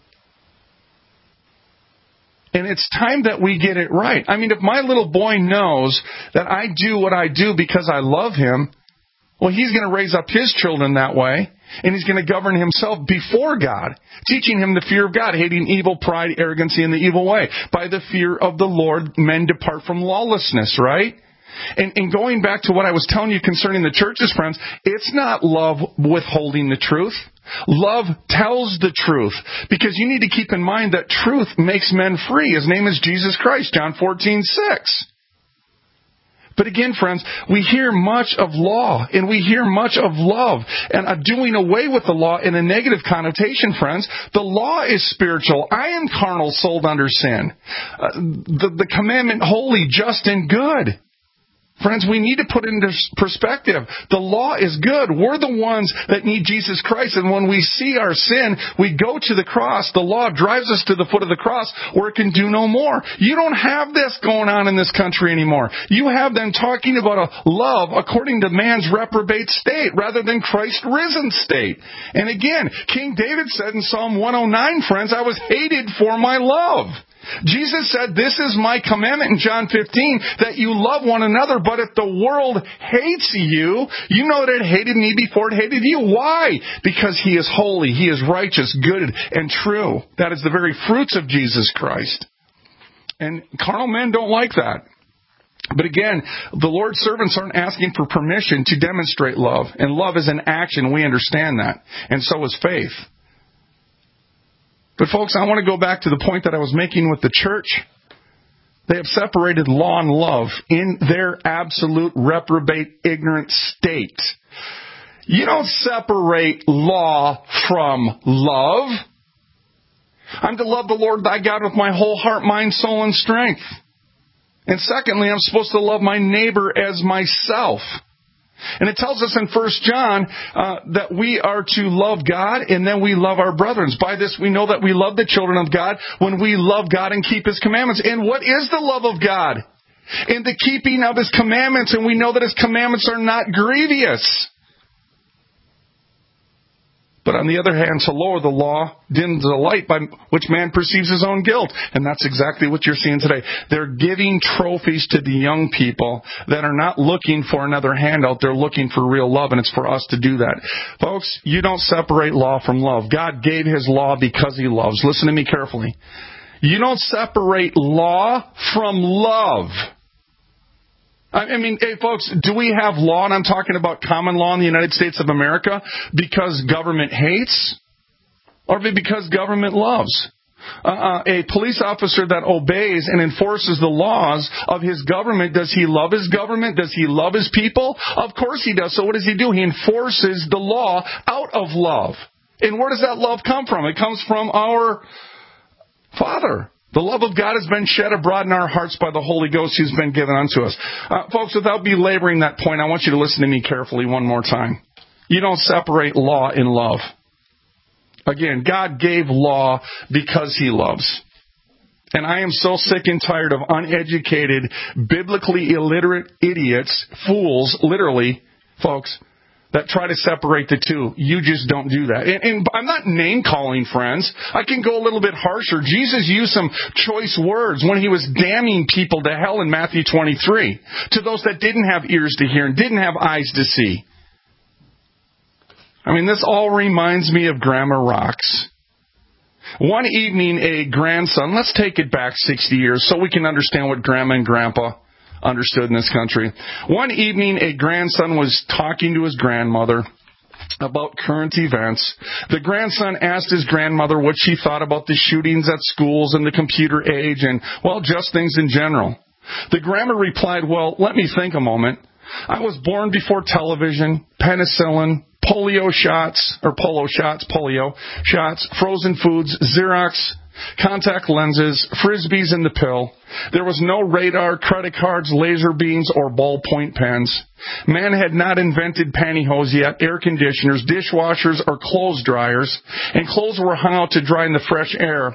And it's time that we get it right. I mean, if my little boy knows that I do what I do because I love him, well, he's going to raise up his children that way. And he's going to govern himself before God, teaching him the fear of God, hating evil, pride, arrogancy, and the evil way. By the fear of the Lord, men depart from lawlessness, right? And, and going back to what I was telling you concerning the churches, friends, it's not love withholding the truth. Love tells the truth. Because you need to keep in mind that truth makes men free. His name is Jesus Christ, John fourteen six. But again, friends, we hear much of law, and we hear much of love, and uh, doing away with the law in a negative connotation, friends. The law is spiritual. I am carnal, sold under sin. Uh, the, the commandment holy, just, and good. Friends, we need to put it into perspective. The law is good. We're the ones that need Jesus Christ. And when we see our sin, we go to the cross. The law drives us to the foot of the cross where it can do no more. You don't have this going on in this country anymore. You have them talking about a love according to man's reprobate state rather than Christ's risen state. And again, King David said in Psalm one oh nine, friends, I was hated for my love. Jesus said, this is my commandment in John fifteen, that you love one another. But if the world hates you, you know that it hated me before it hated you. Why? Because he is holy, he is righteous, good, and true. That is the very fruits of Jesus Christ. And carnal men don't like that. But again, the Lord's servants aren't asking for permission to demonstrate love. And love is an action. We understand that. And so is faith. But folks, I want to go back to the point that I was making with the church. They have separated law and love in their absolute reprobate, ignorant state. You don't separate law from love. I'm to love the Lord thy God with my whole heart, mind, soul, and strength. And secondly, I'm supposed to love my neighbor as myself. And it tells us in First John uh, that we are to love God and then we love our brethren. By this we know that we love the children of God when we love God and keep His commandments. And what is the love of God? In the keeping of His commandments. And we know that His commandments are not grievous. But on the other hand, to lower the law dims the light by which man perceives his own guilt. And that's exactly what you're seeing today. They're giving trophies to the young people that are not looking for another handout. They're looking for real love, and it's for us to do that. Folks, you don't separate law from love. God gave His law because He loves. Listen to me carefully. You don't separate law from love. I mean, hey, folks, do we have law, and I'm talking about common law in the United States of America, because government hates or because government loves? uh, a police officer that obeys and enforces the laws of his government, does he love his government? Does he love his people? Of course he does. So what does he do? He enforces the law out of love. And where does that love come from? It comes from our Father. The love of God has been shed abroad in our hearts by the Holy Ghost who's been given unto us. Uh, folks, without belaboring that point, I want you to listen to me carefully one more time. You don't separate law and love. Again, God gave law because He loves. And I am so sick and tired of uneducated, biblically illiterate idiots, fools, literally, folks, that try to separate the two. You just don't do that. And, and I'm not name-calling, friends. I can go a little bit harsher. Jesus used some choice words when He was damning people to hell in Matthew twenty-three, to those that didn't have ears to hear and didn't have eyes to see. I mean, this all reminds me of Grandma Rocks. One evening, a grandson, let's take it back sixty years so we can understand what Grandma and Grandpa understood in this country. One evening, a grandson was talking to his grandmother about current events. The grandson asked his grandmother what she thought about the shootings at schools and the computer age and, well, just things in general. The grandma replied, well, let me think a moment. I was born before television, penicillin, polio shots, or polo shots, polio shots, frozen foods, Xerox, contact lenses, Frisbees in the pill. There was no radar, credit cards, laser beams, or ballpoint pens. Man had not invented pantyhose yet, air conditioners, dishwashers, or clothes dryers, and clothes were hung out to dry in the fresh air.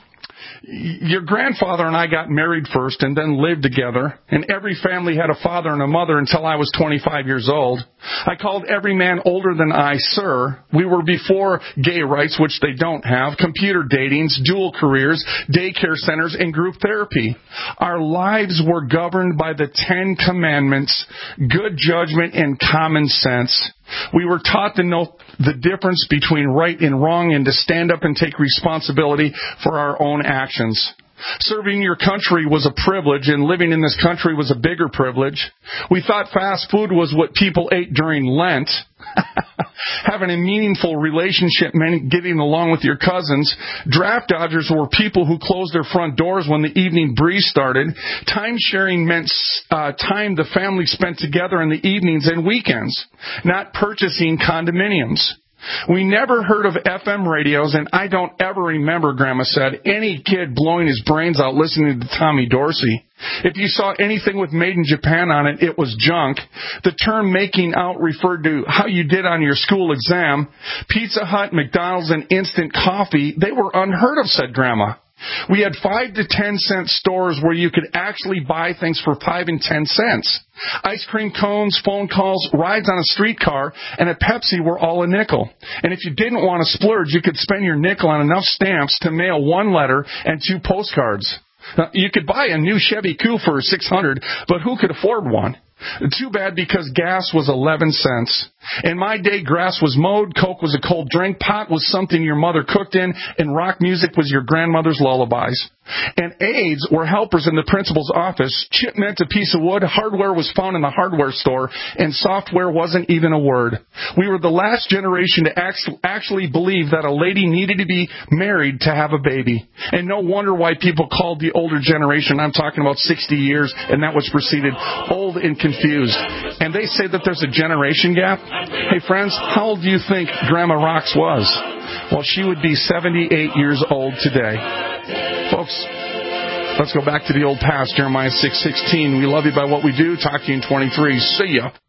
Your grandfather and I got married first and then lived together, and every family had a father and a mother until I was twenty-five years old. I called every man older than I, sir. We were before gay rights, which they don't have, computer datings, dual careers, daycare centers, and group therapy. Our lives were governed by the Ten Commandments, good judgment, and common sense. We were taught to know the difference between right and wrong and to stand up and take responsibility for our own actions. Serving your country was a privilege, and living in this country was a bigger privilege. We thought fast food was what people ate during Lent. Having a meaningful relationship meant getting along with your cousins. Draft dodgers were people who closed their front doors when the evening breeze started. Time sharing meant uh, time the family spent together in the evenings and weekends, not purchasing condominiums. We never heard of F M radios, and I don't ever remember, Grandma said, any kid blowing his brains out listening to Tommy Dorsey. If you saw anything with Made in Japan on it, it was junk. The term making out referred to how you did on your school exam. Pizza Hut, McDonald's, and instant coffee, they were unheard of, said Grandma. We had five to ten cent stores where you could actually buy things for five and ten cents. Ice cream cones, phone calls, rides on a streetcar, and a Pepsi were all a nickel. And if you didn't want to splurge, you could spend your nickel on enough stamps to mail one letter and two postcards. Now, you could buy a new Chevy Coupe for six hundred dollars, but who could afford one? Too bad, because gas was eleven cents. In my day, grass was mowed, Coke was a cold drink, pot was something your mother cooked in, and rock music was your grandmother's lullabies. And aides were helpers in the principal's office. Chip meant a piece of wood, hardware was found in the hardware store, and software wasn't even a word. We were the last generation to actually believe that a lady needed to be married to have a baby. And no wonder why people called the older generation, I'm talking about sixty years, and that was preceded, old and confused. And they say that there's a generation gap. Hey, friends, how old do you think Grandma Rocks was? Well, she would be seventy-eight years old today. Folks, let's go back to the old past, Jeremiah six sixteen. We love you by what we do. Talk to you in twenty-three. See ya.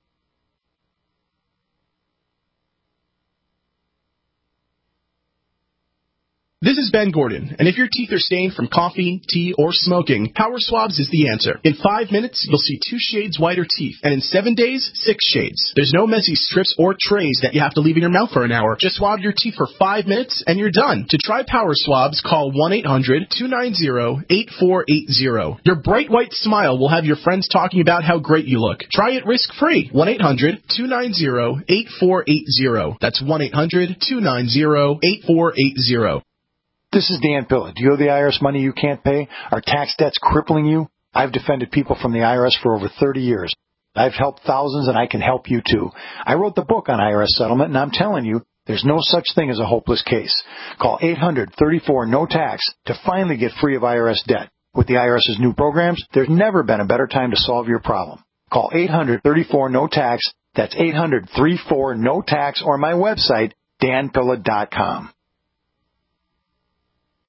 This is Ben Gordon, and if your teeth are stained from coffee, tea, or smoking, Power Swabs is the answer. In five minutes, you'll see two shades whiter teeth, and in seven days, six shades. There's no messy strips or trays that you have to leave in your mouth for an hour. Just swab your teeth for five minutes, and you're done. To try Power Swabs, call one eight hundred two nine zero eight four eight zero. Your bright white smile will have your friends talking about how great you look. Try it risk-free. one eight hundred two nine zero eight four eight zero. That's one eight hundred two nine zero eight four eight zero. This is Dan Pilla. Do you owe the I R S money you can't pay? Are tax debts crippling you? I've defended people from the I R S for over thirty years. I've helped thousands, and I can help you too. I wrote the book on I R S settlement, and I'm telling you, There's no such thing as a hopeless case. Call eight hundred, thirty-four, no tax to finally get free of I R S debt. With the IRS's new programs, there's never been a better time to solve your problem. Call eight hundred, thirty-four, no tax. That's eight hundred, thirty-four, no tax, or my website, dan pilla dot com.